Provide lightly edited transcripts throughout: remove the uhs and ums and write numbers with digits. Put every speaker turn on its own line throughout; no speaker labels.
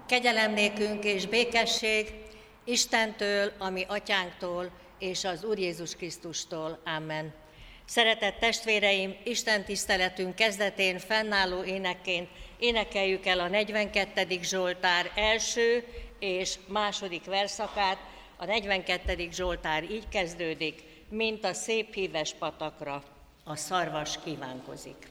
Kegyelem nékünk és békesség Istentől, a mi atyánktól és az Úr Jézus Krisztustól. Amen. Szeretett testvéreim, Isten tiszteletünk kezdetén fennálló énekként énekeljük el a 42. Zsoltár első és második verszakát. A 42. Zsoltár így kezdődik: mint a szép híves patakra a szarvas kívánkozik.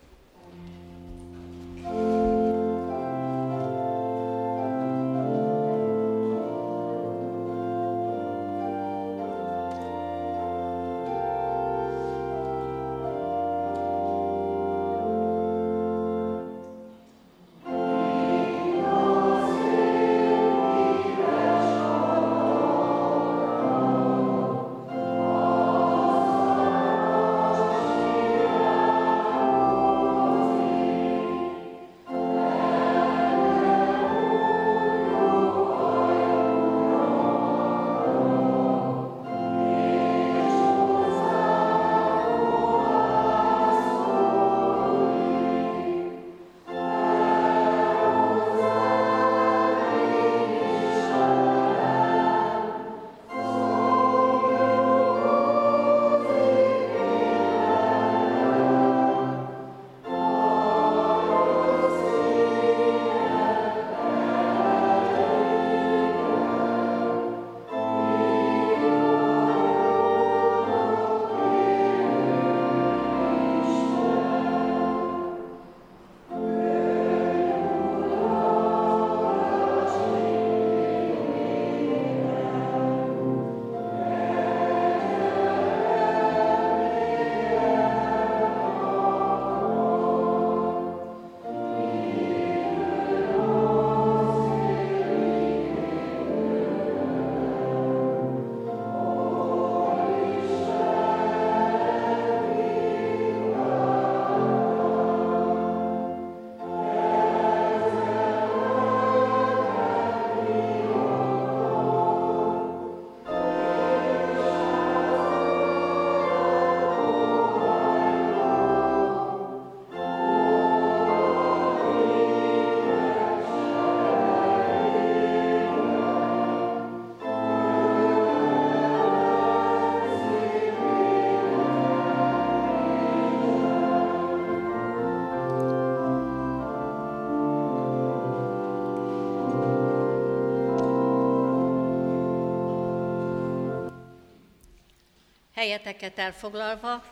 Helyeteket elfoglalva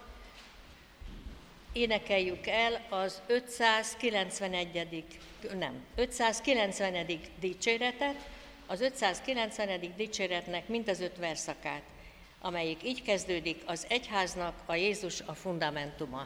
énekeljük el az 590. dicséretet, az 590. dicséretnek mind az 5 verszakát, amelyik így kezdődik: az egyháznak a Jézus a fundamentuma.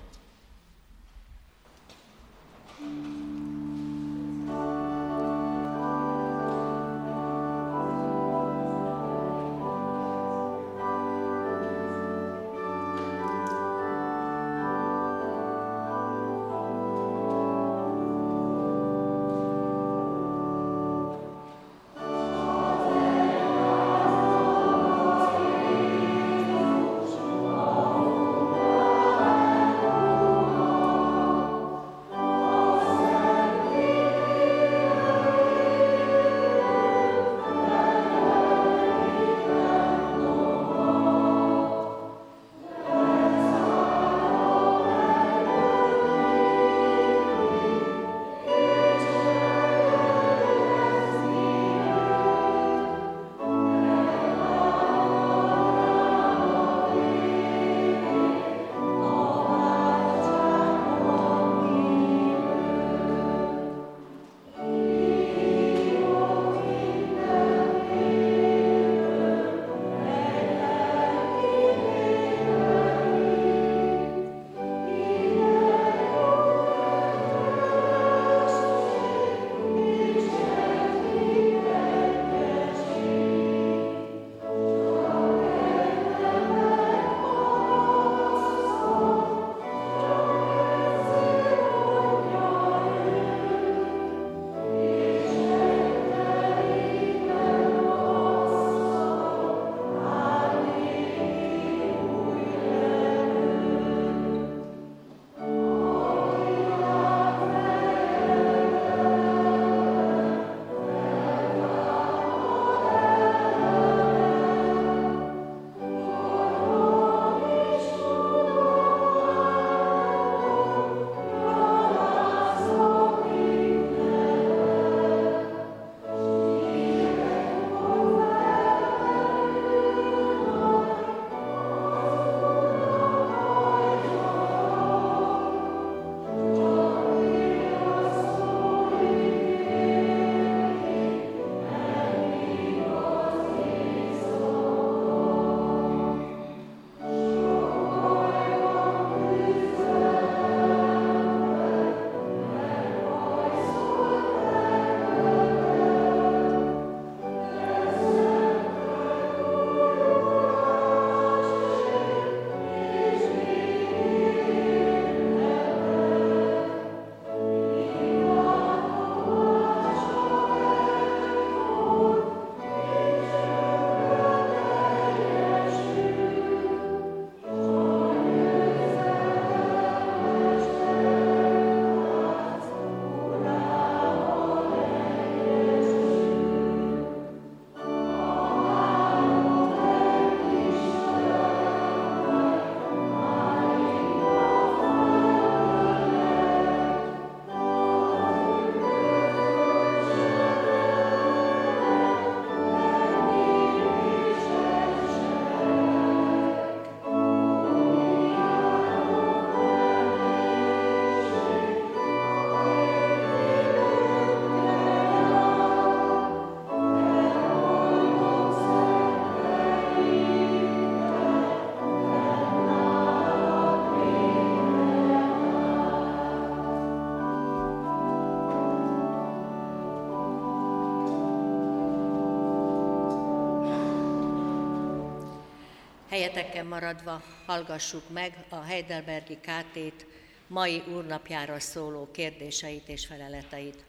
Helyeteken maradva hallgassuk meg a Heidelbergi KT-t mai úrnapjára szóló kérdéseit és feleleteit.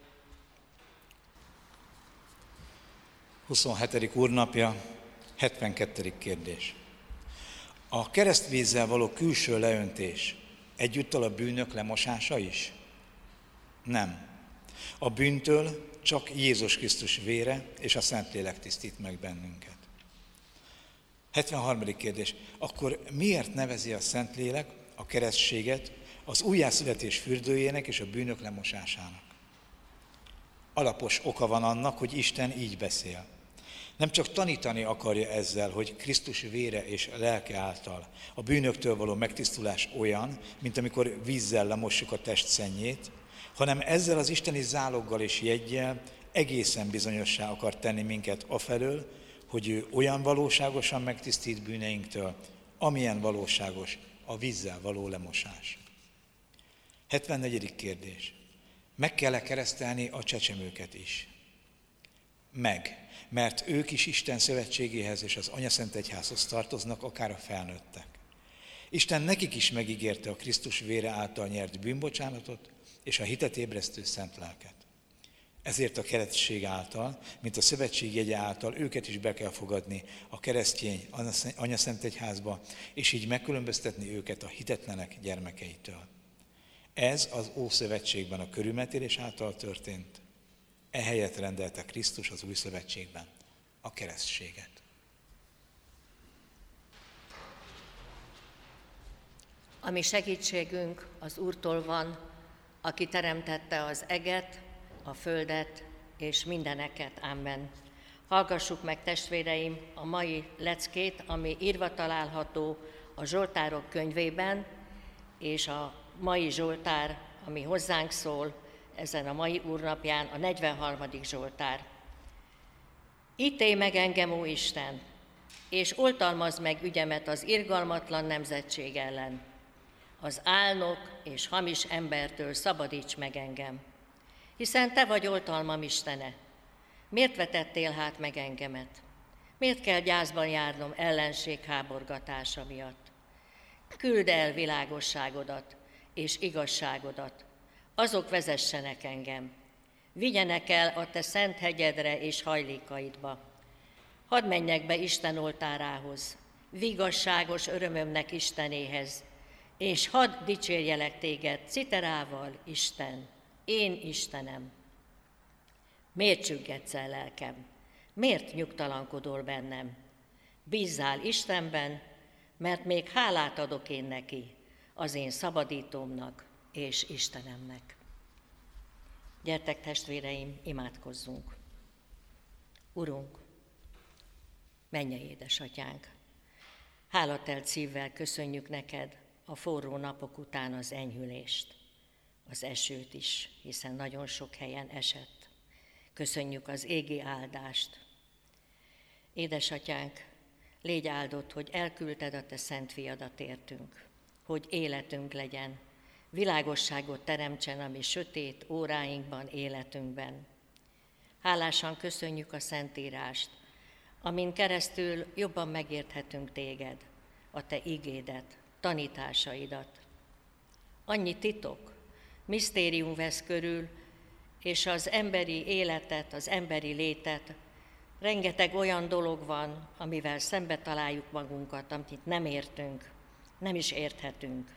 27. úrnapja, 72. kérdés. A keresztvízzel való külső leöntés egyúttal a bűnök lemosása is? Nem. A bűntől csak Jézus Krisztus vére és a Szentlélek tisztít meg bennünket. 73. kérdés. Akkor miért nevezi a Szentlélek a keresztséget az újjászületés fürdőjének és a bűnök lemosásának? Alapos oka van annak, hogy Isten így beszél. Nem csak tanítani akarja ezzel, hogy Krisztus vére és lelke által a bűnöktől való megtisztulás olyan, mint amikor vízzel lemossuk a test szennyét, hanem ezzel az isteni záloggal és jeggyel egészen bizonyossá akar tenni minket afelől, hogy ő olyan valóságosan megtisztít bűneinktől, amilyen valóságos a vízzel való lemosás. 74. kérdés. Meg kell-e keresztelni a csecsemőket is? Meg, mert ők is Isten szövetségéhez és az Anyaszent Egyházhoz tartoznak, akár a felnőttek. Isten nekik is megígérte a Krisztus vére által nyert bűnbocsánatot és a hitet ébresztő szent lelket. Ezért a keresztség által, mint a szövetség jegye által őket is be kell fogadni a keresztény Anyaszent Egyházba, és így megkülönböztetni őket a hitetlenek gyermekeitől. Ez az Ószövetségben a körülmetélés által történt, ehelyett rendelte Krisztus az Új Szövetségben a keresztséget.
A mi segítségünk az Úrtól van, aki teremtette az eget, a földet és mindeneket. Amen. Hallgassuk meg, testvéreim, a mai leckét, ami írva található a Zsoltárok könyvében, és a mai Zsoltár, ami hozzánk szól, ezen a mai úrnapján a 43. Zsoltár. Ítélj meg engem, ó Isten, és oltalmazd meg ügyemet az irgalmatlan nemzetség ellen. Az álnok és hamis embertől szabadíts meg engem, hiszen te vagy oltalmam Istene. Miért vetettél hát meg engemet? Miért kell gyászban járnom ellenség háborgatása miatt? Küldd el világosságodat és igazságodat, azok vezessenek engem. Vigyenek el a te szent hegyedre és hajlékaidba. Hadd menjek be Isten oltárához, vigasságos örömömnek Istenéhez, és hadd dicsérjelek téged citerával, Isten, én Istenem. Miért csüggedsz el, lelkem? Miért nyugtalankodol bennem? Bízzál Istenben, mert még hálát adok én neki, az én szabadítómnak és Istenemnek. Gyertek, testvéreim, imádkozzunk. Urunk, mennyei édesatyánk, hálatelt szívvel köszönjük neked a forró napok után az enyhülést, az esőt is, hiszen nagyon sok helyen esett. Köszönjük az égi áldást. Édesatyánk, légy áldott, hogy elküldted a te szent fiadat értünk, hogy életünk legyen, világosságot teremtsen a mi sötét óráinkban, életünkben. Hálásan köszönjük a Szentírást, amin keresztül jobban megérthetünk téged, a te igédet, tanításaidat. Annyi titok, misztérium vesz körül, és az emberi életet, az emberi létet, rengeteg olyan dolog van, amivel szembe találjuk magunkat, amit nem értünk, nem is érthetünk.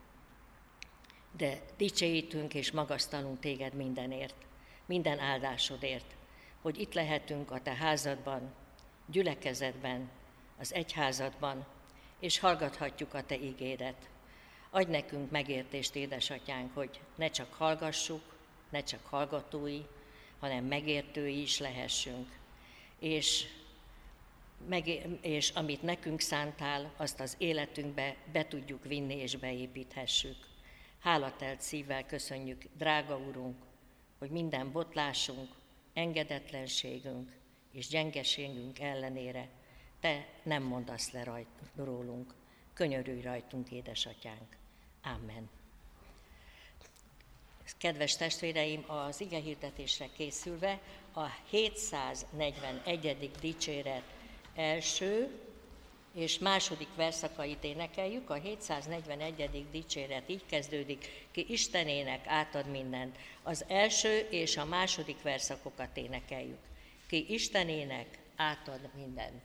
De dicsőítünk és magasztalunk téged mindenért, minden áldásodért, hogy itt lehetünk a te házadban, gyülekezetben, az egyházadban, és hallgathatjuk a te igédet. Adj nekünk megértést, édesatyánk, hogy ne csak hallgassuk, ne csak hallgatói, hanem megértői is lehessünk. És amit nekünk szántál, azt az életünkbe be tudjuk vinni és beépíthessük. Hálatelt szívvel köszönjük, drága Urunk, hogy minden botlásunk, engedetlenségünk és gyengeségünk ellenére te nem mondasz le rólunk. Könyörülj rajtunk, édesatyánk. Amen. Kedves testvéreim, az igehirdetésre készülve a 741. dicséret első és második verszakait énekeljük. A 741. dicséret így kezdődik: ki Istenének átad mindent. Az első és a második verszakokat énekeljük. Ki Istenének átad mindent.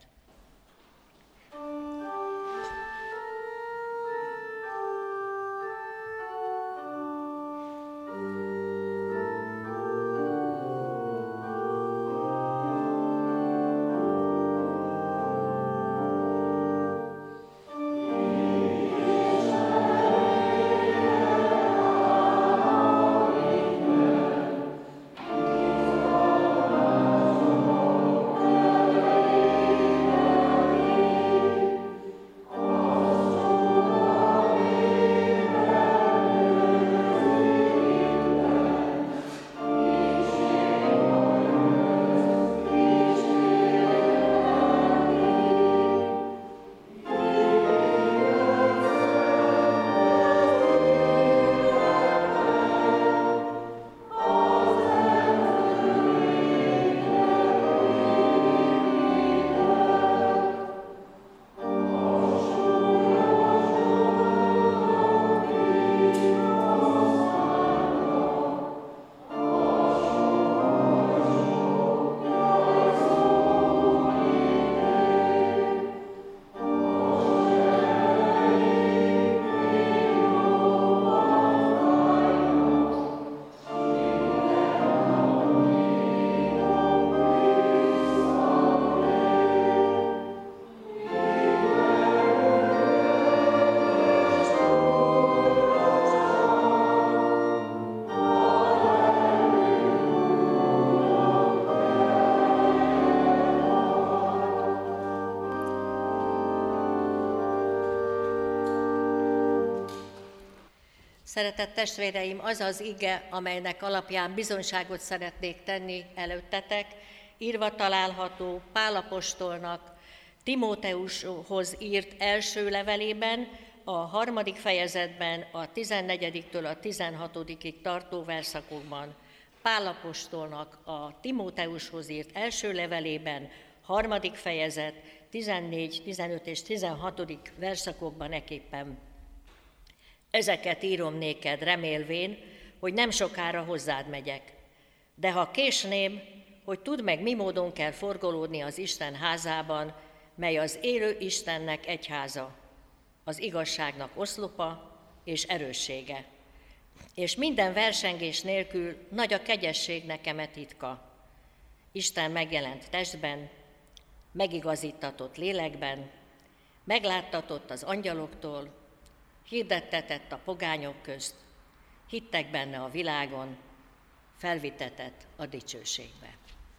Szeretett testvéreim, az az ige, amelynek alapján bizonyságot szeretnék tenni előttetek, írva található Pál apostolnak Timóteushoz írt első levelében, a 3. fejezetben, a 14-től a 16-ig tartó verszakokban. Pál apostolnak a Timóteushoz írt első levelében, 3. fejezet, 14, 15 és 16. verszakokban eképpen. Ezeket írom néked, remélvén, hogy nem sokára hozzád megyek. De ha késném, hogy tudd meg, mi módon kell forgolódni az Isten házában, mely az élő Istennek egyháza, az igazságnak oszlopa és erőssége. És minden versengés nélkül nagy a kegyesség nekem e titka. Isten megjelent testben, megigazítatott lélekben, megláttatott az angyaloktól, hirdettetett a pogányok közt, hittek benne a világon, felvitetett a dicsőségbe.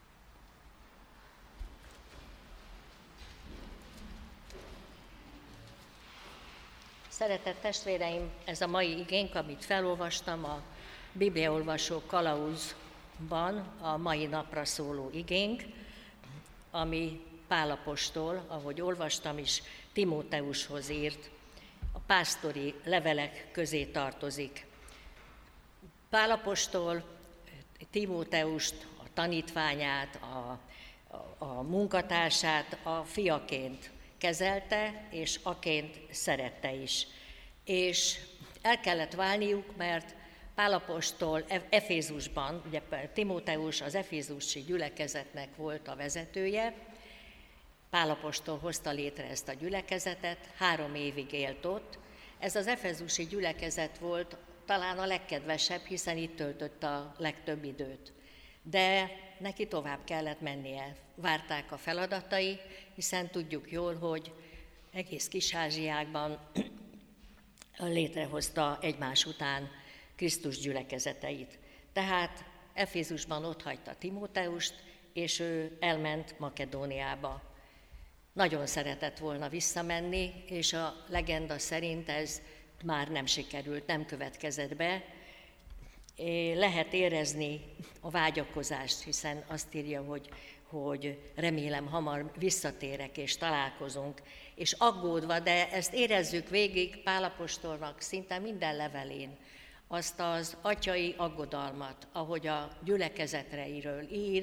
Szeretett testvéreim, ez a mai igénk, amit felolvastam a Bibliaolvasó kalauzban, a mai napra szóló igénk, ami Pál apostol, ahogy olvastam is, Timóteushoz írt, a pásztori levelek közé tartozik. Pál apostol Timóteust, a tanítványát, a munkatársát a fiaként kezelte, és aként szerette is. És el kellett válniuk, mert Pál apostol Efézusban, ugye Timóteus az efézusi gyülekezetnek volt a vezetője, Pál apostol hozta létre ezt a gyülekezetet, 3 évig élt ott. Ez az efezusi gyülekezet volt talán a legkedvesebb, hiszen itt töltött a legtöbb időt. De neki tovább kellett mennie. Várták a feladatai, hiszen tudjuk jól, hogy egész Kis-Ázsiákban létrehozta egymás után Krisztus gyülekezeteit. Tehát Efézusban otthagyta Timóteust, és ő elment Makedóniába. Nagyon szeretett volna visszamenni, és a legenda szerint ez már nem sikerült, nem következett be. Lehet érezni a vágyakozást, hiszen azt írja, hogy remélem hamar visszatérek és találkozunk, és aggódva, de ezt érezzük végig Pál apostolnak szinte minden levelén, azt az atyai aggodalmat, ahogy a gyülekezetreiről ír,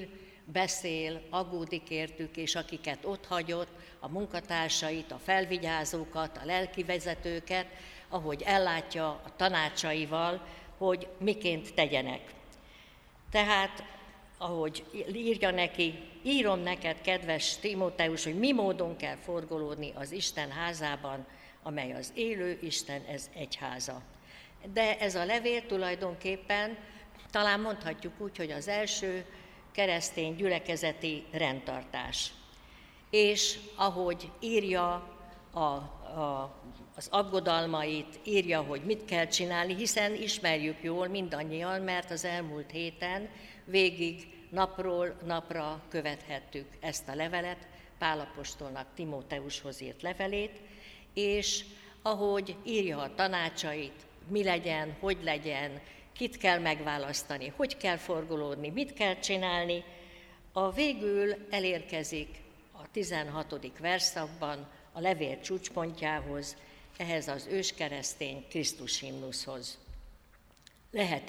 beszél, aggódik értük, és akiket ott hagyott, a munkatársait, a felvigyázókat, a lelkivezetőket, ahogy ellátja a tanácsaival, hogy miként tegyenek. Tehát, ahogy írja neki, írom neked, kedves Timóteus, hogy mi módon kell forgolódni az Isten házában, amely az élő Isten, ez egyháza. De ez a levél tulajdonképpen talán mondhatjuk úgy, hogy az első keresztény gyülekezeti rendtartás. És ahogy írja az aggodalmait, írja, hogy mit kell csinálni, hiszen ismerjük jól mindannyian, mert az elmúlt héten végig napról napra követhettük ezt a levelet, Pál apostolnak Timóteushoz írt levelét, és ahogy írja a tanácsait, mi legyen, hogy legyen, kit kell megválasztani, hogy kell forgolódni, mit kell csinálni, a végül elérkezik a 16. verszakban a levél csúcspontjához, ehhez az őskeresztény Krisztus himnuszhoz. Lehet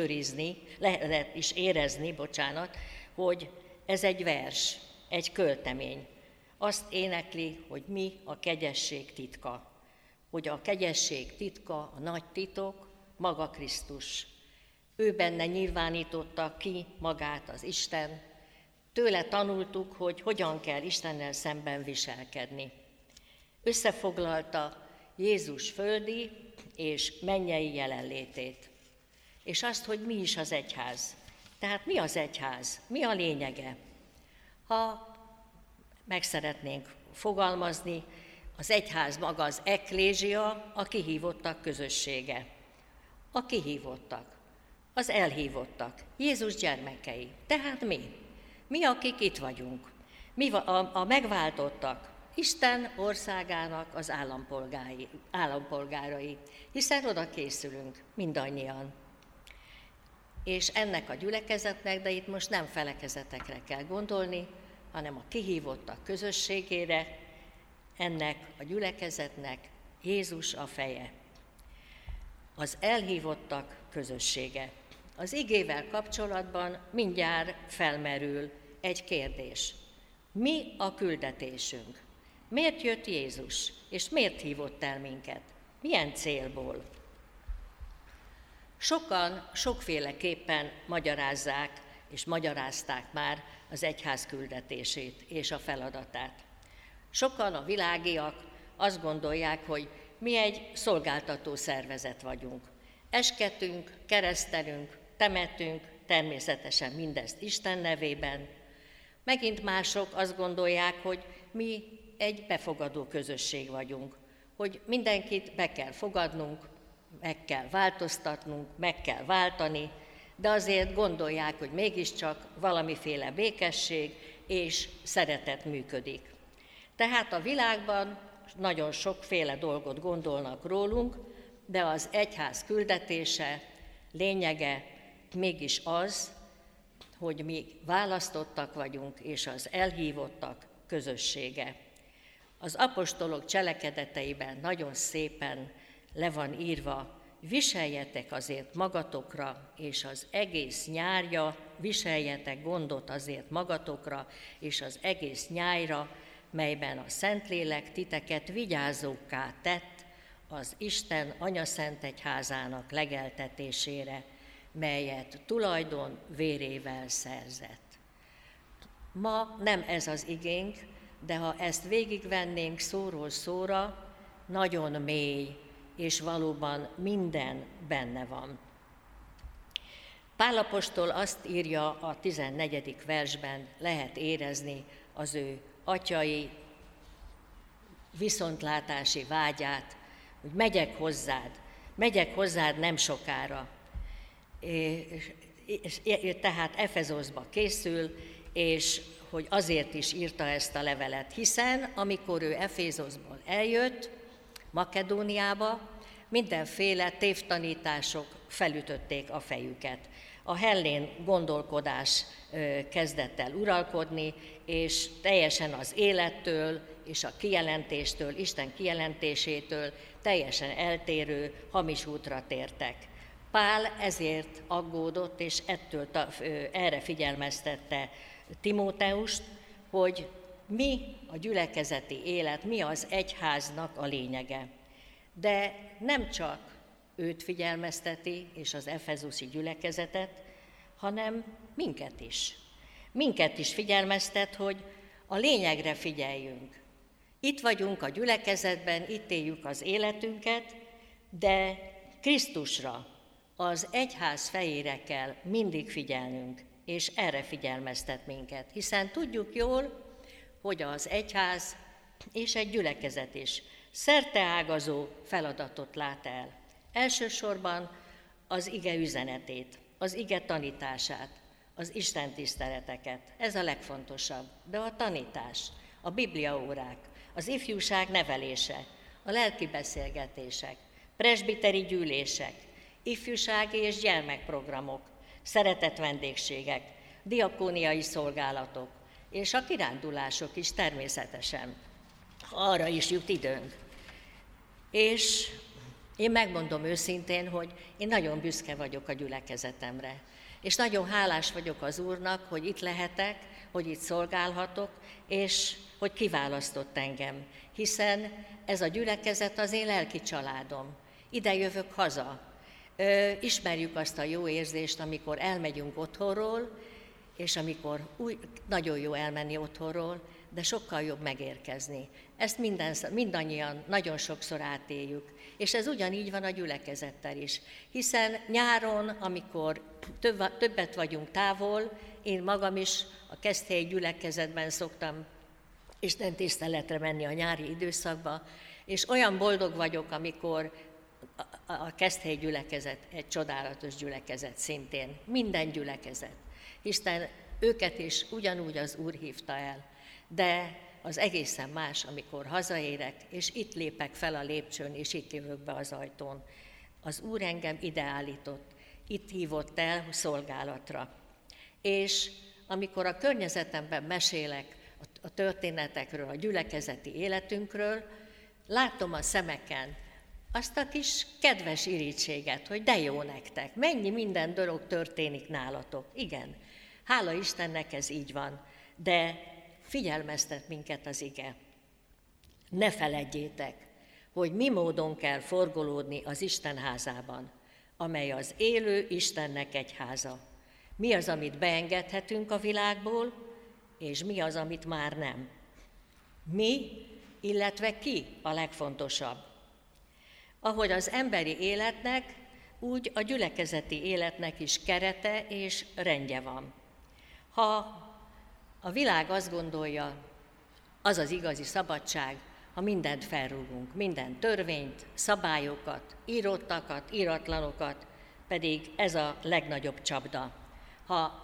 is érezni, hogy ez egy vers, egy költemény. Azt énekli, hogy mi a kegyesség titka. Hogy a kegyesség titka, a nagy titok, maga Krisztus. Ő benne nyilvánította ki magát az Isten. Tőle tanultuk, hogy hogyan kell Istennel szemben viselkedni. Összefoglalta Jézus földi és mennyei jelenlétét. És azt, hogy mi is az egyház. Tehát mi az egyház? Mi a lényege? Ha meg szeretnénk fogalmazni, az egyház maga az eklézsia, a kihívottak közössége. A kihívottak, az elhívottak, Jézus gyermekei. Tehát mi? Mi, akik itt vagyunk. Mi a megváltottak, Isten országának az állampolgárai, hiszen oda készülünk mindannyian. És ennek a gyülekezetnek, de itt most nem felekezetekre kell gondolni, hanem a kihívottak közösségére, ennek a gyülekezetnek Jézus a feje. Az elhívottak közössége. Az igével kapcsolatban mindjárt felmerül egy kérdés. Mi a küldetésünk? Miért jött Jézus, és miért hívott el minket? Milyen célból? Sokan sokféleképpen magyarázzák, és magyarázták már az egyház küldetését és a feladatát. Sokan a világiak azt gondolják, hogy mi egy szolgáltató szervezet vagyunk. Esketünk, keresztelünk, temetünk, természetesen mindezt Isten nevében. Megint mások azt gondolják, hogy mi egy befogadó közösség vagyunk, hogy mindenkit be kell fogadnunk, meg kell változtatnunk, meg kell váltani, de azért gondolják, hogy mégiscsak valamiféle békesség és szeretet működik. Tehát a világban nagyon sokféle dolgot gondolnak rólunk, de az egyház küldetése, lényege mégis az, hogy mi választottak vagyunk, és az elhívottak közössége. Az apostolok cselekedeteiben nagyon szépen le van írva, viseljetek azért magatokra, és az egész nyárja, viseljetek gondot azért magatokra, és az egész nyájra, melyben a Szentlélek titeket vigyázókká tett az Isten Anyaszent Egyházának legeltetésére, melyet tulajdon vérével szerzett. Ma nem ez az igénk, de ha ezt végigvennénk szóról szóra, nagyon mély, és valóban minden benne van. Pál apostol azt írja a 14. versben, lehet érezni az ő atyai viszontlátási vágyát, hogy megyek hozzád nem sokára. Tehát Efezoszba készül, és hogy azért is írta ezt a levelet, hiszen amikor ő Efézoszból eljött, Makedóniába, mindenféle tévtanítások felütötték a fejüket. A hellén gondolkodás kezdett el uralkodni, és teljesen az élettől és a kijelentéstől, Isten kijelentésétől teljesen eltérő hamis útra tértek. Pál ezért aggódott, és erre figyelmeztette Timóteust, hogy mi a gyülekezeti élet, mi az egyháznak a lényege. De nem csak őt figyelmezteti, és az efezuszi gyülekezetet, hanem minket is. Minket is figyelmeztet, hogy a lényegre figyeljünk. Itt vagyunk a gyülekezetben, itt éljük az életünket, de Krisztusra, az egyház fejére kell mindig figyelnünk, és erre figyelmeztet minket. Hiszen tudjuk jól, hogy az egyház és egy gyülekezet is szerteágazó feladatot lát el. Elsősorban az ige üzenetét, az ige tanítását, az Isten tiszteleteket. Ez a legfontosabb. De a tanítás, a bibliaórák, az ifjúság nevelése, a lelki beszélgetések, presbiteri gyűlések, ifjúsági és gyermekprogramok, szeretett vendégségek, diakóniai szolgálatok, és a kirándulások is természetesen. Arra is jut időnk. És én megmondom őszintén, hogy én nagyon büszke vagyok a gyülekezetemre. És nagyon hálás vagyok az Úrnak, hogy itt lehetek, hogy itt szolgálhatok, és hogy kiválasztott engem. Hiszen ez a gyülekezet az én lelki családom. Ide jövök haza. Ismerjük azt a jó érzést, amikor elmegyünk otthonról, és amikor nagyon jó elmenni otthonról, de sokkal jobb megérkezni. Ezt mindannyian nagyon sokszor átéljük. És ez ugyanígy van a gyülekezettel is. Hiszen nyáron, amikor többet vagyunk távol, én magam is a Keszthelyi gyülekezetben szoktam istentiszteletre menni a nyári időszakba, és olyan boldog vagyok, amikor a Keszthelyi gyülekezet egy csodálatos gyülekezet szintén. Minden gyülekezet. Hiszen őket is ugyanúgy az Úr hívta el. De az egészen más, amikor hazaérek, és itt lépek fel a lépcsőn, és itt jövök be az ajtón. Az Úr engem ide állított, itt hívott el szolgálatra. És amikor a környezetemben mesélek a történetekről, a gyülekezeti életünkről, látom a szemeken azt a kis kedves irítséget, hogy de jó nektek, mennyi minden dolog történik nálatok. Igen, hála Istennek ez így van, de figyelmeztet minket az ige. Ne feledjétek, hogy mi módon kell forgolódni az Isten házában, amely az élő Istennek egyháza. Mi az, amit beengedhetünk a világból, és mi az, amit már nem. Mi, illetve ki a legfontosabb. Ahogy az emberi életnek, úgy a gyülekezeti életnek is kerete és rendje van. Ha a világ azt gondolja, az az igazi szabadság, ha mindent felrúgunk, minden törvényt, szabályokat, írottakat, íratlanokat, pedig ez a legnagyobb csapda. Ha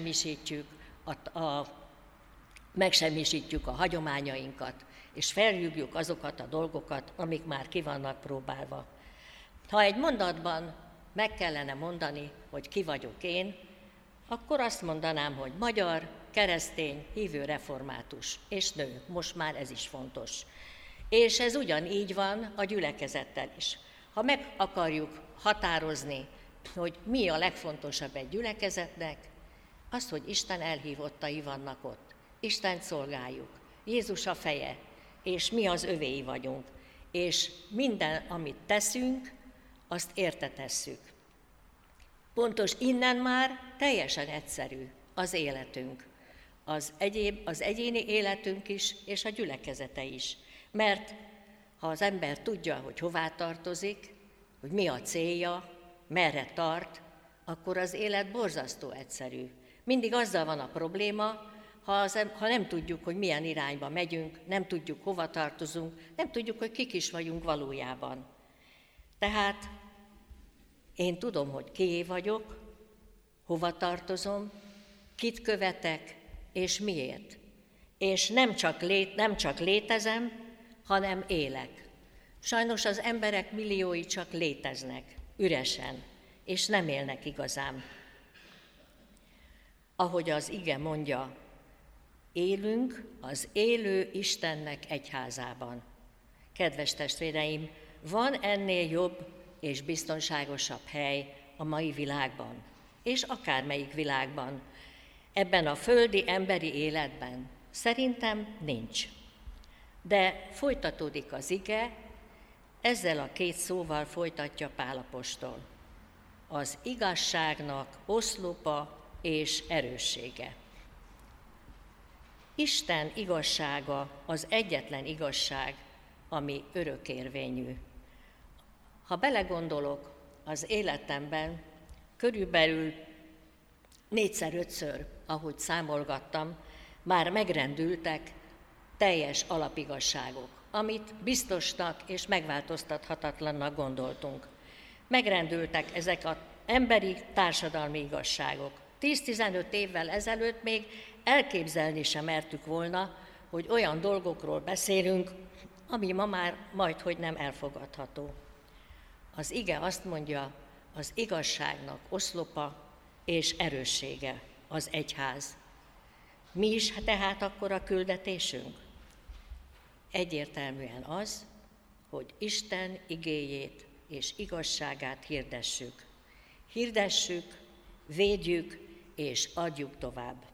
megsemmisítjük a hagyományainkat, és felrúgjuk azokat a dolgokat, amik már ki vannak próbálva. Ha egy mondatban meg kellene mondani, hogy ki vagyok én, akkor azt mondanám, hogy magyar, keresztény, hívő református és nő. Most már ez is fontos. És ez ugyanígy van a gyülekezettel is. Ha meg akarjuk határozni, hogy mi a legfontosabb egy gyülekezetnek, az, hogy Isten elhívottai vannak ott. Istent szolgáljuk. Jézus a feje, és mi az övéi vagyunk. És minden, amit teszünk, azt érte tesszük. Pontos innen már teljesen egyszerű az életünk. Az egyéni életünk is, és a gyülekezete is. Mert ha az ember tudja, hogy hová tartozik, hogy mi a célja, merre tart, akkor az élet borzasztó egyszerű. Mindig azzal van a probléma, ha nem tudjuk, hogy milyen irányba megyünk, nem tudjuk, hova tartozunk, nem tudjuk, hogy kik is vagyunk valójában. Tehát én tudom, hogy kié vagyok, hova tartozom, kit követek, és miért. És nem csak létezem, hanem élek. Sajnos az emberek milliói csak léteznek, üresen, és nem élnek igazán. Ahogy az ige mondja, élünk az élő Istennek egyházában. Kedves testvéreim, van ennél jobb és biztonságosabb hely a mai világban, és akármelyik világban. ebben a földi emberi életben? Szerintem nincs. De folytatódik az ige, ezzel a két szóval folytatja Pál apostol. Az igazságnak oszlopa és erőssége. Isten igazsága az egyetlen igazság, ami örökérvényű. Ha belegondolok az életemben, körülbelül 4-5-ször, ahogy számolgattam, már megrendültek teljes alapigazságok, amit biztosnak és megváltoztathatatlannak gondoltunk. Megrendültek ezek az emberi társadalmi igazságok. 10-15 évvel ezelőtt még elképzelni sem mertük volna, hogy olyan dolgokról beszélünk, ami ma már majdhogy nem elfogadható. Az ige azt mondja, az igazságnak oszlopa és erőssége az egyház. Mi is tehát akkor a küldetésünk? Egyértelműen az, hogy Isten igéjét és igazságát hirdessük. Hirdessük, védjük és adjuk tovább.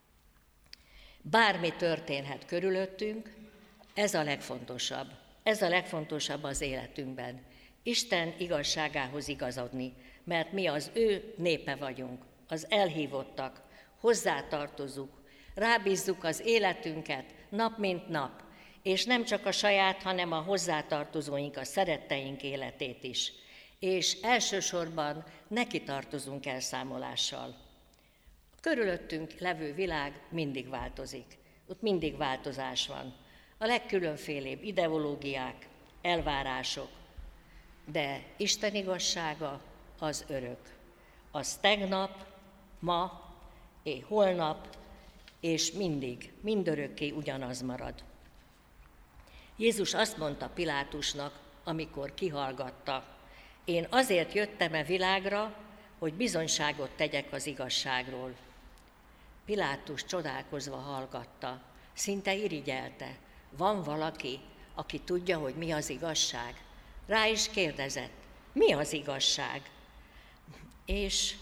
Bármi történhet körülöttünk, ez a legfontosabb. Ez a legfontosabb az életünkben. Isten igazságához igazodni, mert mi az ő népe vagyunk, az elhívottak, hozzátartozunk, rábízzuk az életünket nap mint nap, és nem csak a saját, hanem a hozzátartozóink, a szeretteink életét is. És elsősorban neki tartozunk elszámolással. A körülöttünk levő világ mindig változik, ott mindig változás van. A legkülönfélébb ideológiák, elvárások, de Isten igazsága az örök. Az tegnap, ma, holnap, és mindig, mindörökké ugyanaz marad. Jézus azt mondta Pilátusnak, amikor kihallgatta, én azért jöttem e világra, hogy bizonyságot tegyek az igazságról. Pilátus csodálkozva hallgatta, szinte irigyelte. Van valaki, aki tudja, hogy mi az igazság? Rá is kérdezett, mi az igazság? És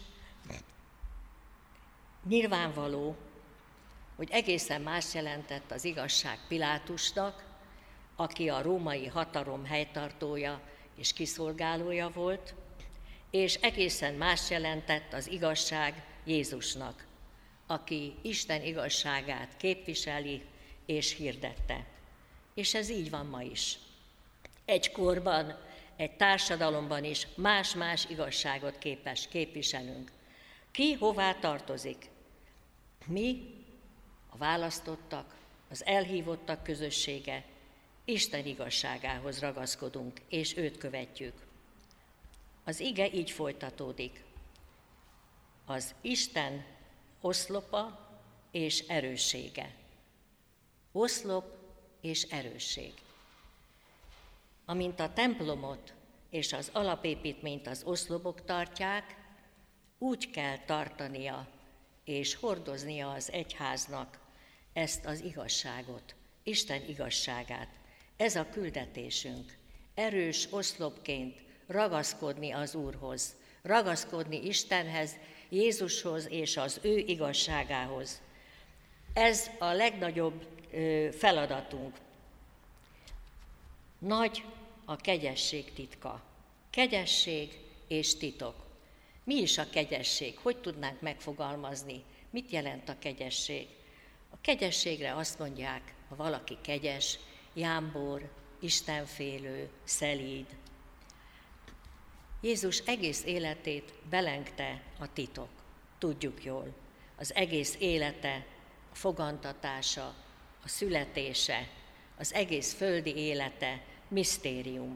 nyilvánvaló, hogy egészen más jelentett az igazság Pilátusnak, aki a római hatalom helytartója és kiszolgálója volt, és egészen más jelentett az igazság Jézusnak, aki Isten igazságát képviseli és hirdette. És ez így van ma is. Egy korban, egy társadalomban is más-más igazságot képviselünk. Ki hová tartozik? Mi, a választottak, az elhívottak közössége, Isten igazságához ragaszkodunk, és őt követjük. Az ige így folytatódik. Az Isten oszlopa és erőssége. Oszlop és erősség. Amint a templomot és az alapépítményt az oszlopok tartják, úgy kell tartania és hordoznia az egyháznak ezt az igazságot, Isten igazságát. Ez a küldetésünk, erős oszlopként ragaszkodni az Úrhoz, ragaszkodni Istenhez, Jézushoz és az ő igazságához. Ez a legnagyobb feladatunk. Nagy a kegyesség titka. Kegyesség és titok. Mi is a kegyesség? Hogy tudnánk megfogalmazni? Mit jelent a kegyesség? A kegyességre azt mondják, ha valaki kegyes, jámbor, istenfélő, szelíd. Jézus egész életét belengte a titok. Tudjuk jól. Az egész élete, a fogantatása, a születése, az egész földi élete misztérium.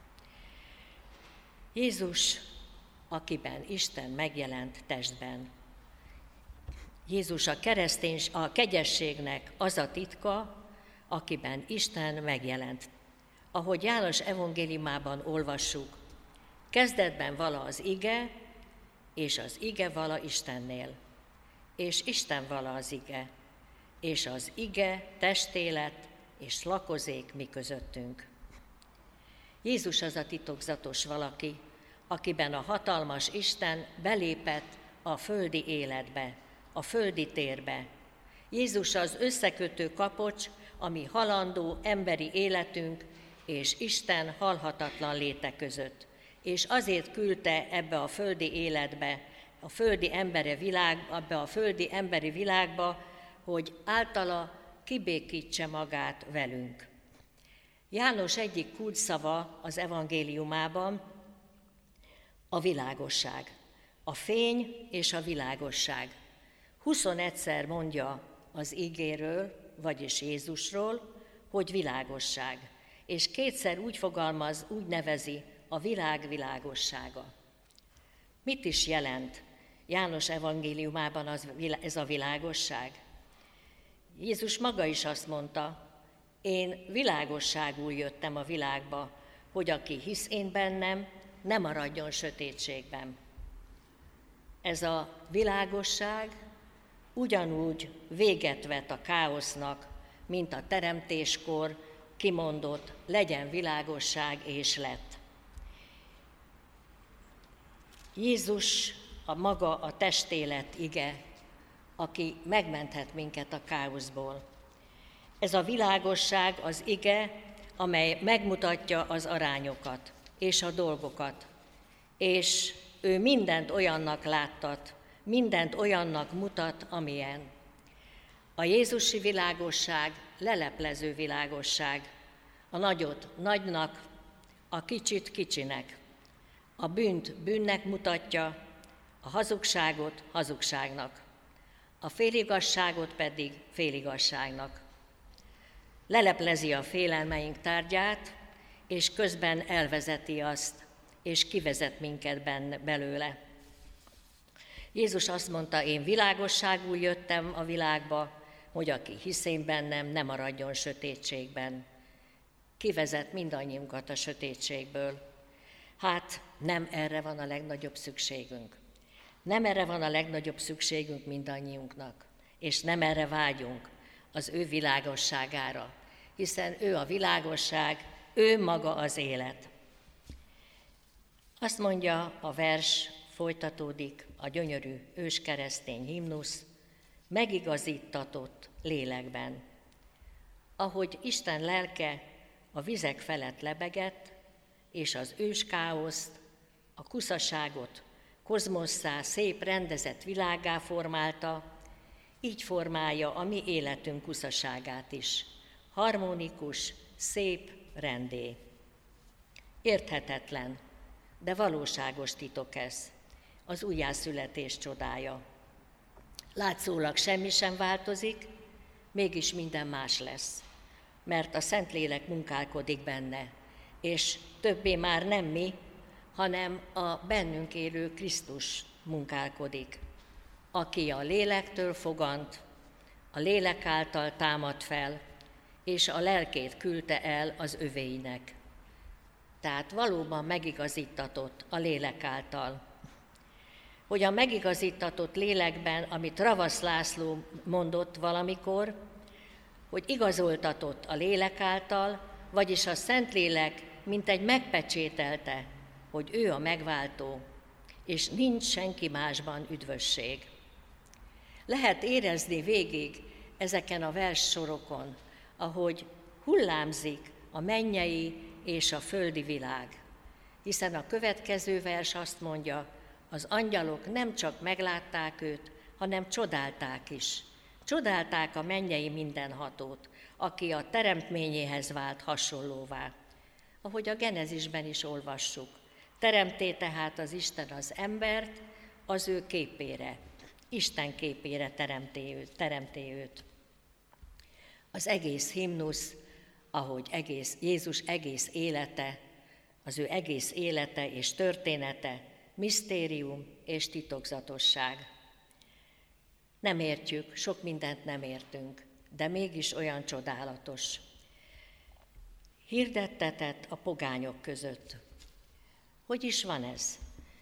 Jézus, akiben Isten megjelent testben. Jézus a kegyességnek az a titka, akiben Isten megjelent. Ahogy János evangéliumában olvassuk, kezdetben vala az ige, és az ige vala Istennél, és Isten vala az ige, és az ige testé lett, és lakozék mi közöttünk. Jézus az a titokzatos valaki, akiben a hatalmas Isten belépett a földi életbe, a földi térbe. Jézus az összekötő kapocs, ami halandó emberi életünk és Isten halhatatlan léte között. És azért küldte ebbe a földi életbe, ebbe a földi emberi világba, hogy általa kibékítse magát velünk. János egyik kulcsszava az evangéliumában a világosság. A fény és a világosság. 21-szer mondja az igéről, vagyis Jézusról, hogy világosság. És 2-szer úgy fogalmaz, úgy nevezi, a világ világossága. Mit is jelent János evangéliumában ez a világosság? Jézus maga is azt mondta, én világosságul jöttem a világba, hogy aki hisz én bennem, ne maradjon sötétségben. Ez a világosság ugyanúgy véget vet a káosznak, mint a teremtéskor kimondott, legyen világosság, és lett. Jézus a maga a testélet ige, aki megmenthet minket a káoszból. Ez a világosság az ige, amely megmutatja az arányokat és a dolgokat, és ő mindent olyannak láttat, mindent olyannak mutat, amilyen. A jézusi világosság leleplező világosság, a nagyot nagynak, a kicsit kicsinek, a bűnt bűnnek mutatja, a hazugságot hazugságnak, a féligasságot pedig féligasságnak. Leleplezi a félelmeink tárgyát, és közben elvezeti azt, és kivezet minket belőle. Jézus azt mondta, én világosságul jöttem a világba, hogy aki hisz én bennem, ne maradjon sötétségben. Kivezet mindannyiunkat a sötétségből. Hát nem erre van a legnagyobb szükségünk. Nem erre van a legnagyobb szükségünk mindannyiunknak, és nem erre vágyunk, az ő világosságára, hiszen ő a világosság, ő maga az élet. Azt mondja a vers, folytatódik a gyönyörű őskeresztény himnusz, megigazítatott lélekben. Ahogy Isten lelke a vizek felett lebegett, és az őskáoszt, a kuszaságot kozmosszá, szép rendezett világgá formálta, így formálja a mi életünk kuszaságát is. Harmonikus, szép, rendé. Érthetetlen, de valóságos titok ez, az újjászületés csodája. Látszólag semmi sem változik, mégis minden más lesz, mert a Szentlélek munkálkodik benne, és többé már nem mi, hanem a bennünk élő Krisztus munkálkodik, aki a lélektől fogant, a lélek által támad fel, és a lelkét küldte el az övéinek. Tehát valóban megigazítatott a lélek által. Hogy a megigazítatott lélekben, amit Ravasz László mondott valamikor, hogy igazoltatott a lélek által, vagyis a Szentlélek mintegy megpecsételte, hogy ő a megváltó, és nincs senki másban üdvösség. Lehet érezni végig ezeken a verssorokon, ahogy hullámzik a mennyei és a földi világ. Hiszen a következő vers azt mondja, az angyalok nem csak meglátták őt, hanem csodálták is. Csodálták a mennyei mindenhatót, aki a teremtményéhez vált hasonlóvá. Ahogy a Genezisben is olvassuk. Teremté tehát az Isten az embert az ő képére, Isten képére teremté őt. Az egész himnusz, ahogy Jézus egész élete, az ő egész élete és története, misztérium és titokzatosság. Nem értjük, sok mindent nem értünk, de mégis olyan csodálatos. Hirdettetett a pogányok között. Hogy is van ez?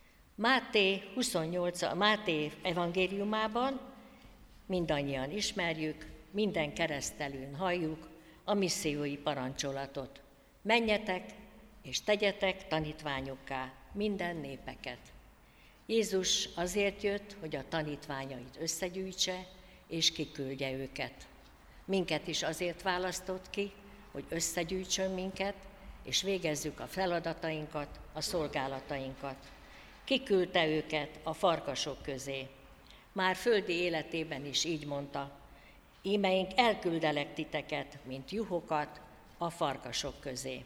Máté evangéliumában mindannyian ismerjük, minden keresztelőn halljuk a missziói parancsolatot. Menjetek és tegyetek tanítványokká minden népeket. Jézus azért jött, hogy a tanítványait összegyűjtse és kiküldje őket. Minket is azért választott ki, hogy összegyűjtsön minket, és végezzük a feladatainkat, a szolgálatainkat. Kiküldte őket a farkasok közé. Már földi életében is így mondta: íme én elküldelek titeket, mint juhokat a farkasok közé.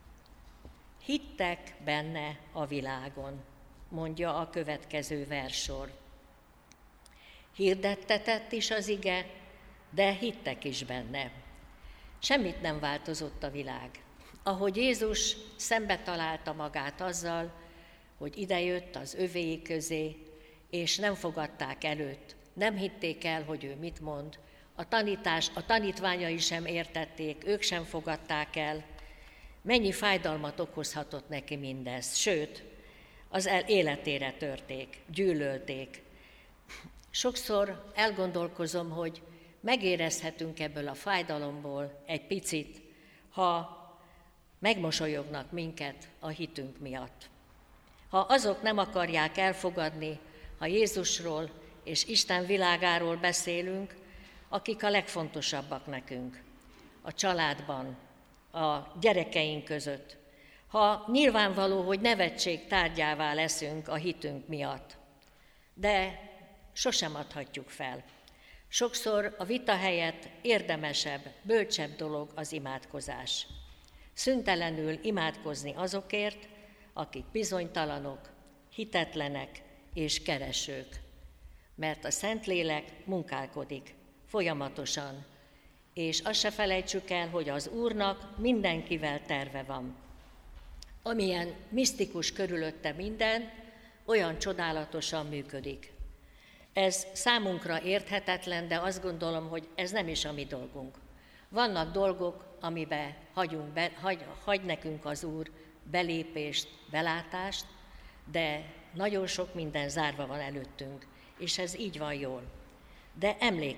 Hittek benne a világon, mondja a következő verssor. Hirdettetett is az ige, de hittek is benne. Semmit nem változott a világ. Ahogy Jézus szembe találta magát azzal, hogy idejött az övéi közé, és nem fogadták előtt, nem hitték el, hogy ő mit mond, a tanítványai sem értették, ők sem fogadták el. Mennyi fájdalmat okozhatott neki mindez, sőt, az életére törték, gyűlölték. Sokszor elgondolkozom, hogy megérezhetünk ebből a fájdalomból egy picit, ha megmosolyognak minket a hitünk miatt. Ha azok nem akarják elfogadni, ha Jézusról és Isten világáról beszélünk, akik a legfontosabbak nekünk, a családban, a gyerekeink között, ha nyilvánvaló, hogy nevetség tárgyává leszünk a hitünk miatt, de sosem adhatjuk fel. Sokszor a vita helyett érdemesebb, bölcsebb dolog az imádkozás. Szüntelenül imádkozni azokért, akik bizonytalanok, hitetlenek és keresők, mert a Szentlélek munkálkodik folyamatosan, és azt se felejtsük el, hogy az Úrnak mindenkivel terve van. Amilyen misztikus körülötte minden, olyan csodálatosan működik. Ez számunkra érthetetlen, de azt gondolom, hogy ez nem is a mi dolgunk. Vannak dolgok, amiben hagy nekünk az Úr belépést, belátást, de nagyon sok minden zárva van előttünk, és ez így van jól. De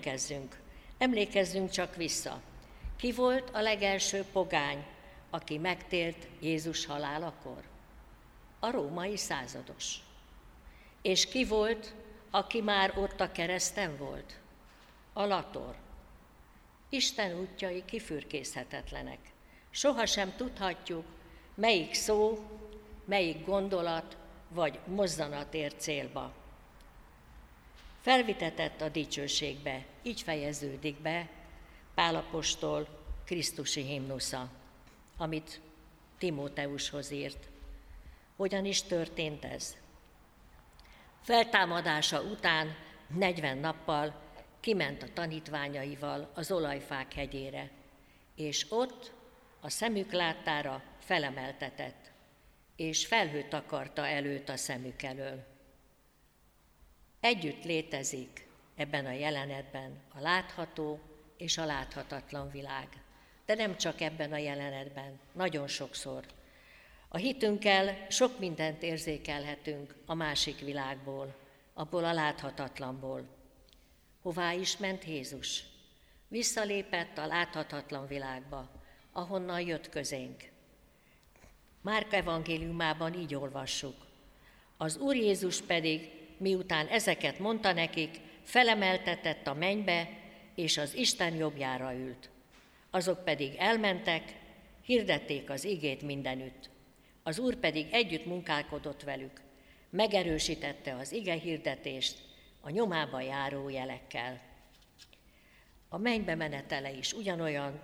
emlékezzünk csak vissza. Ki volt a legelső pogány, aki megtélt Jézus halálakor? A római százados. És ki volt, aki már ott a kereszten volt? A lator. Isten útjai kifürkészhetetlenek. Sohasem tudhatjuk, melyik szó, melyik gondolat vagy mozzanat ér célba. Felvitetett a dicsőségbe, így fejeződik be Pál apostol krisztusi himnusza, amit Timóteushoz írt. Hogyan is történt ez? Feltámadása után 40 nappal kiment a tanítványaival az Olajfák hegyére, és ott a szemük láttára felemeltetett, és felhőt takarta előtt a szemük elől. Együtt létezik ebben a jelenetben a látható és a láthatatlan világ. De nem csak ebben a jelenetben, nagyon sokszor. A hitünkkel sok mindent érzékelhetünk a másik világból, abból a láthatatlanból. Hová is ment Jézus? Visszalépett a láthatatlan világba, ahonnan jött közénk. Márk evangéliumában így olvassuk. Az Úr Jézus pedig, miután ezeket mondta nekik, felemeltetett a mennybe, és az Isten jobbjára ült. Azok pedig elmentek, hirdették az igét mindenütt. Az Úr pedig együtt munkálkodott velük, megerősítette az ige hirdetést a nyomába járó jelekkel. A mennybe menetele is ugyanolyan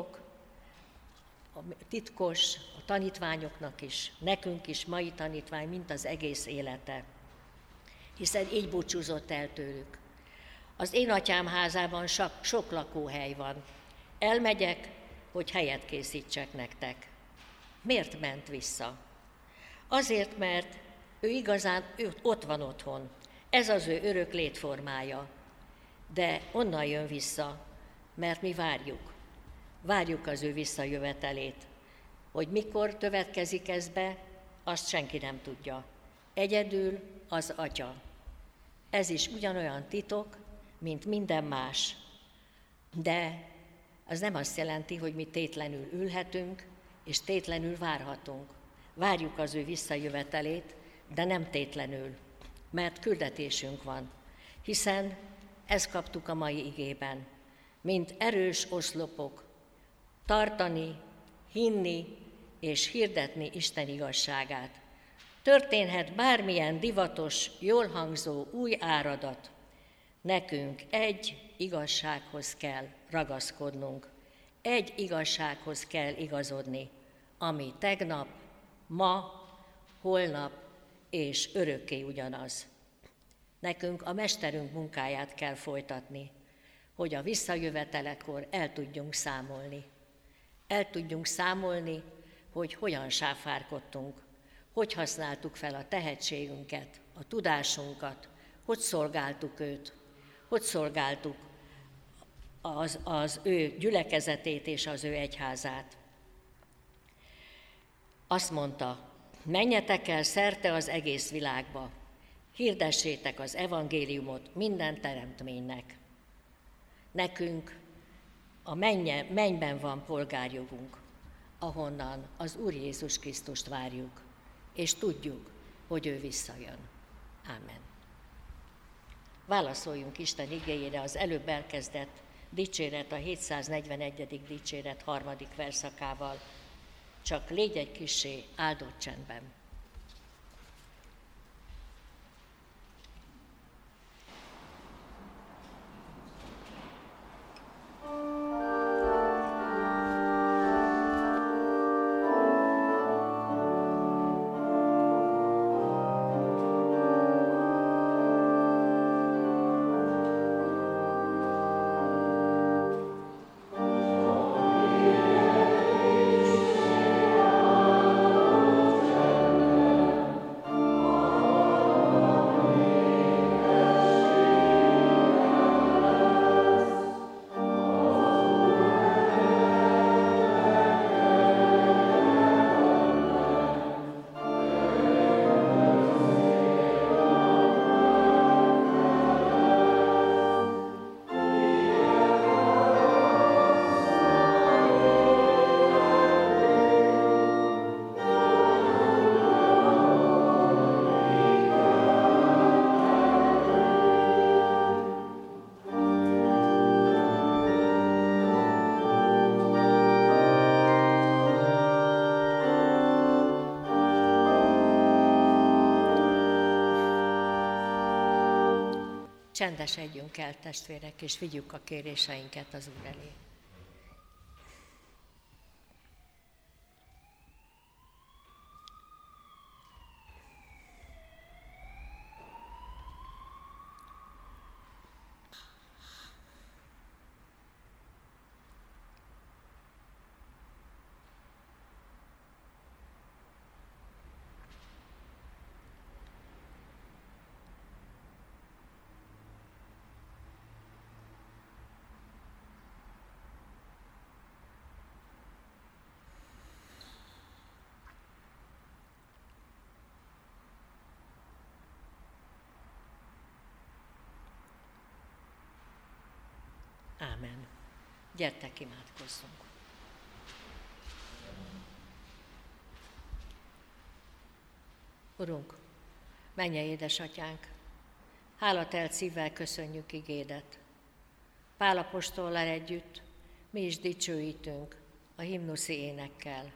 titkos a tanítványoknak is, nekünk is mai tanítvány, mint az egész élete, hiszen így búcsúzott el tőlük. Az én atyám házában sok lakóhely van. Elmegyek, hogy helyet készítsek nektek. Miért ment vissza? Azért, mert ő ott van otthon. Ez az ő örök létformája. De onnan jön vissza, mert mi várjuk. Várjuk az ő visszajövetelét. Hogy mikor következik ez be, azt senki nem tudja. Egyedül az Atya. Ez is ugyanolyan titok, mint minden más. De az nem azt jelenti, hogy mi tétlenül ülhetünk, és tétlenül várhatunk. Várjuk az ő visszajövetelét, de nem tétlenül. mert küldetésünk van, hiszen ezt kaptuk a mai igében, mint erős oszlopok, tartani, hinni és hirdetni Isten igazságát. Történhet bármilyen divatos, jól hangzó új áradat, nekünk egy igazsághoz kell ragaszkodnunk, egy igazsághoz kell igazodni, ami tegnap, ma, holnap és örökké ugyanaz. Nekünk a mesterünk munkáját kell folytatni, hogy a visszajövetelekor el tudjunk számolni. El tudjunk számolni, hogy hogyan sáfárkodtunk, hogy használtuk fel a tehetségünket, a tudásunkat, hogy szolgáltuk őt, hogy szolgáltuk az ő gyülekezetét és az ő egyházát. Azt mondta, menjetek el szerte az egész világba, hirdessétek az evangéliumot minden teremtménynek. Nekünk a mennyben van polgárjogunk, ahonnan az Úr Jézus Krisztust várjuk, és tudjuk, hogy ő visszajön. Ámen. Válaszoljunk Isten igéjére az előbb elkezdett dicséret, a 741. dicséret 3. verszakával. Csak légy egy kissé áldott csendben. Csendesedjünk el, testvérek, és vigyük a kéréseinket az Úr elé. Ámen. Gyertek, imádkozzunk. Urunk, mennyei édesatyánk, hálatelt szívvel köszönjük igédet. Pál apostollal együtt mi is dicsőítünk a himnuszi énekkel.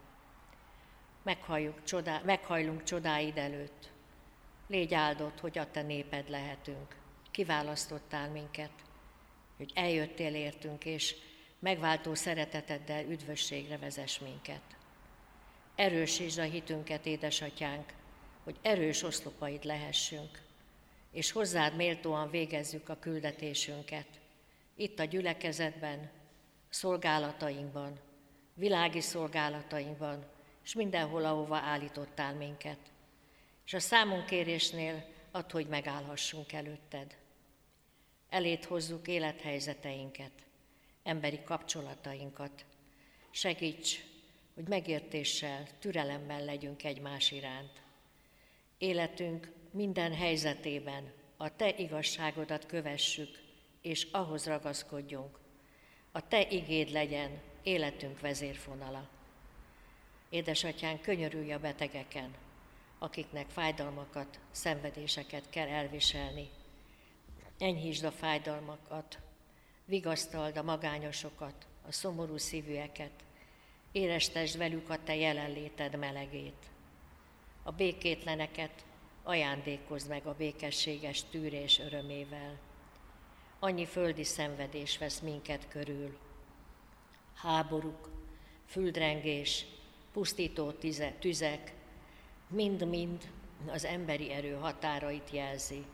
Meghajlunk csodáid előtt. Légy áldott, hogy a te néped lehetünk. Kiválasztottál minket, hogy eljöttél értünk, és megváltó szereteteddel üdvösségre vezess minket. Erősítsd a hitünket, édesatyánk, hogy erős oszlopaid lehessünk, és hozzád méltóan végezzük a küldetésünket. Itt a gyülekezetben, szolgálatainkban, világi szolgálatainkban, és mindenhol, ahova állítottál minket. És a számunkérésnél add, hogy megállhassunk előtted. Eléd hozzuk élethelyzeteinket, emberi kapcsolatainkat. Segíts, hogy megértéssel, türelemmel legyünk egymás iránt. Életünk minden helyzetében a te igazságodat kövessük, és ahhoz ragaszkodjunk. A te igéd legyen életünk vezérfonala. Édesatyánk, könyörülj a betegeken, akiknek fájdalmakat, szenvedéseket kell elviselni. Enyhítsd a fájdalmakat, vigasztald a magányosokat, a szomorú szívűeket, éreztesd velük a te jelenléted melegét. A békétleneket ajándékozd meg a békességes tűrés örömével. Annyi földi szenvedés vesz minket körül. Háborúk, földrengés, pusztító tüzek, mind-mind az emberi erő határait jelzi.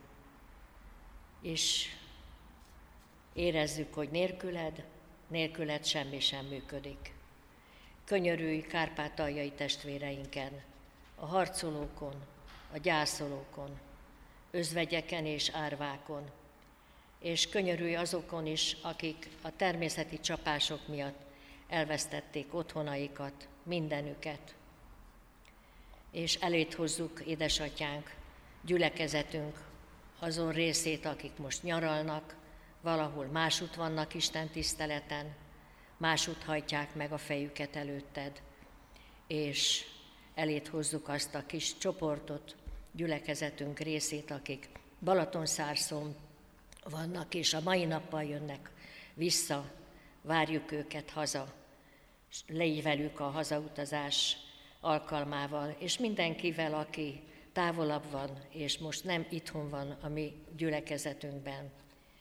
És érezzük, hogy nélküled semmi sem működik. Könyörülj kárpátaljai testvéreinkön, a harcolókon, a gyászolókon, özvegyeken és árvákon, és könyörülj azokon is, akik a természeti csapások miatt elvesztették otthonaikat, mindenüket. És eléd hozzuk, édesatyánk, gyülekezetünk azon részét, akik most nyaralnak, valahol másút vannak Isten tiszteleten, másút hajtják meg a fejüket előtted, és eléd hozzuk azt a kis csoportot, gyülekezetünk részét, akik Balatonszárszón vannak, és a mai nappal jönnek vissza, várjuk őket haza, légy velük a hazautazás alkalmával, és mindenkivel, aki távolabb van, és most nem itthon van a mi gyülekezetünkben.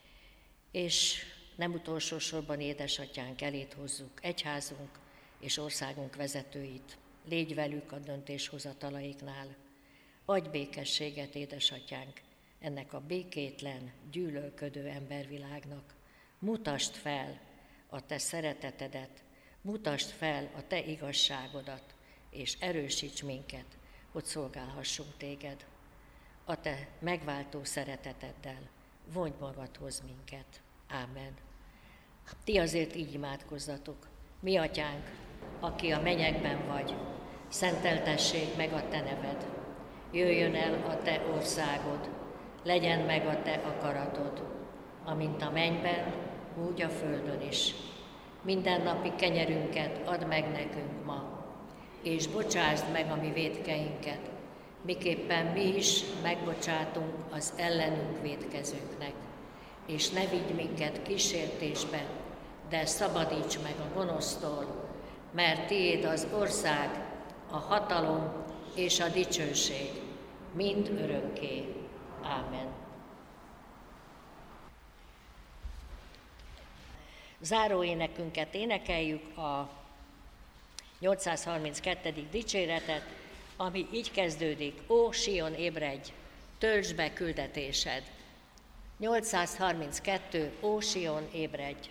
És nem utolsó sorban, édesatyánk, eléd hozzuk egyházunk és országunk vezetőit. Légy velük a döntéshozatalaiknál. Adj békességet, édesatyánk, ennek a békétlen, gyűlölködő embervilágnak. Mutasd fel a te szeretetedet, mutasd fel a te igazságodat, és erősíts minket, hogy szolgálhassunk téged. A te megváltó szereteteddel vonj magadhoz minket. Ámen. Ti azért így imádkozzatok. Mi atyánk, aki a mennyekben vagy, szenteltessék meg a te neved. Jöjjön el a te országod, legyen meg a te akaratod, amint a mennyben, úgy a földön is. Mindennapi kenyerünket add meg nekünk ma, és bocsásd meg a mi vétkeinket, miképpen mi is megbocsátunk az ellenünk vétkezőknek. És ne vigy minket kísértésbe, de szabadíts meg a gonosztól, mert tiéd az ország, a hatalom és a dicsőség, mind örökké. Ámen. Záróénekünket énekeljük, a 832. dicséretet, ami így kezdődik: Ó, Sion, ébredj, töltsd be küldetésed! 832. Ó, Sion, ébredj!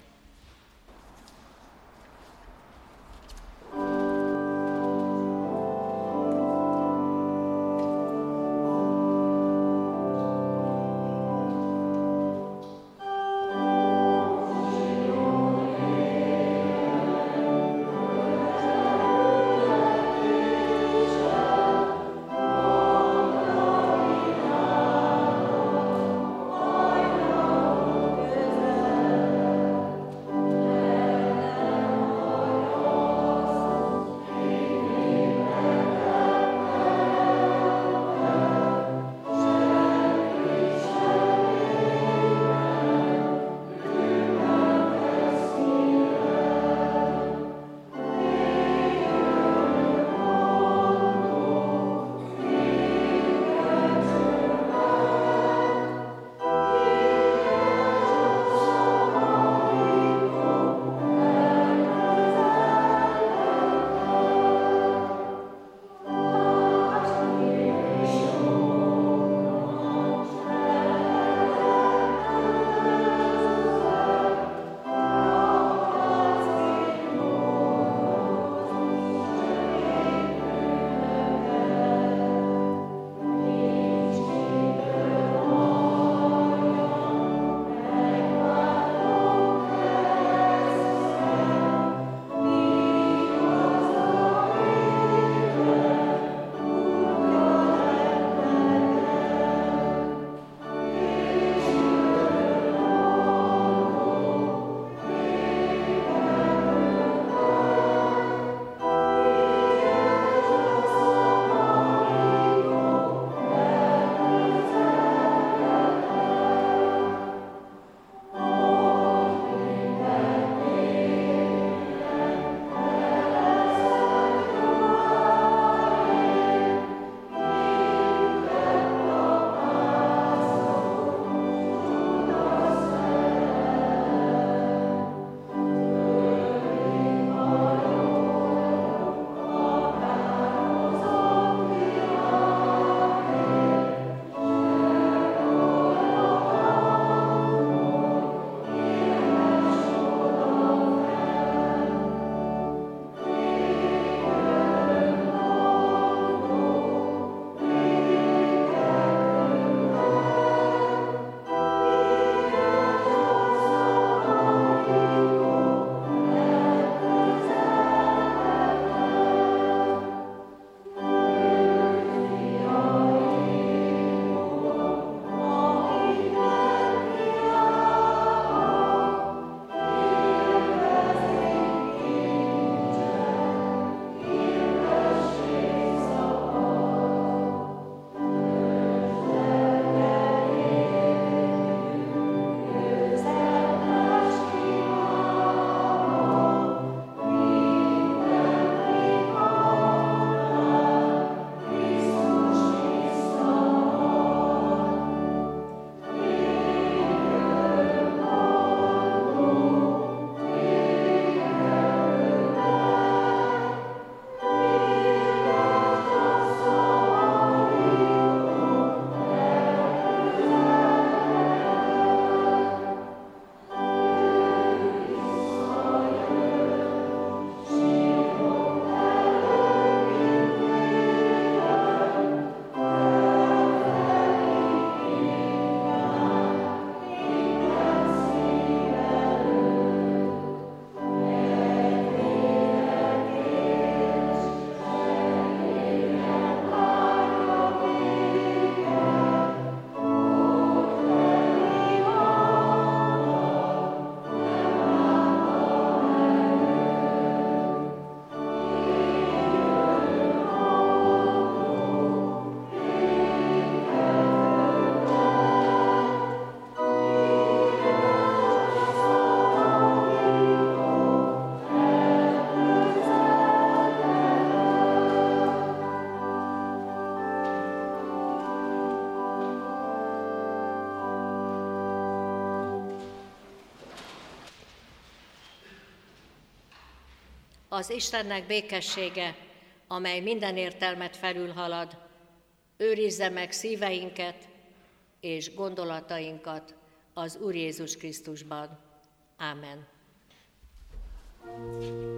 Az Istennek békessége, amely minden értelmet felülhalad, őrizze meg szíveinket és gondolatainkat az Úr Jézus Krisztusban. Ámen.